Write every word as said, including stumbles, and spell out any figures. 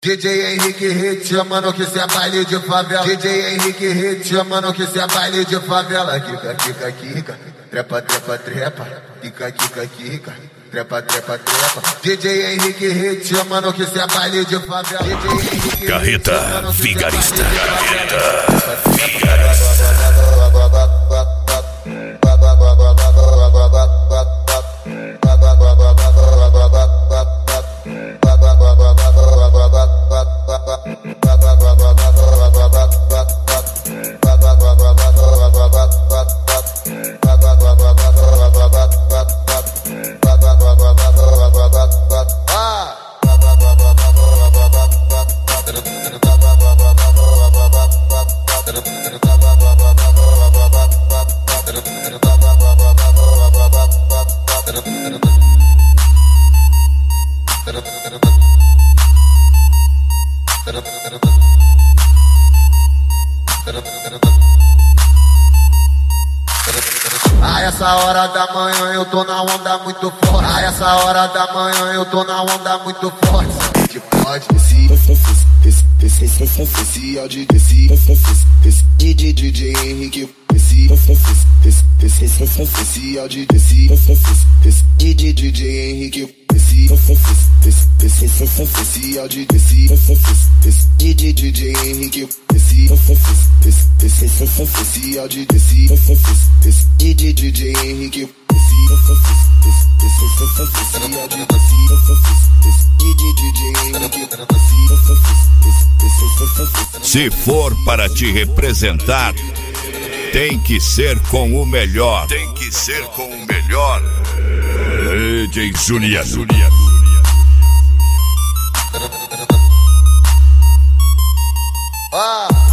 D J Henrique Hit, mano, que cê é baile de favela. D J Henrique Hit, mano, que cê é baile de favela. Kika, kika, kika, trepa, trepa, trepa. Kika, kika, kika, trepa, trepa, trepa. D J Henrique Hit, mano, que cê é baile de favela. D J Henrique Carreta Vigarista. Carreta Vigarista. A essa hora da manhã eu tô na onda muito forte. A essa hora da manhã eu tô na onda muito forte. Que pode descer, desce áudio, desce, D J D J Henrique, desce, desce áudio, desce, D J D J Henrique, desce, desce áudio, desce, D J D J Henrique, desce, desce áudio, desce, D J D J Henrique, Se for para te representar, tem que ser com o melhor. Tem que ser com o melhor. D J Juliano. Ah.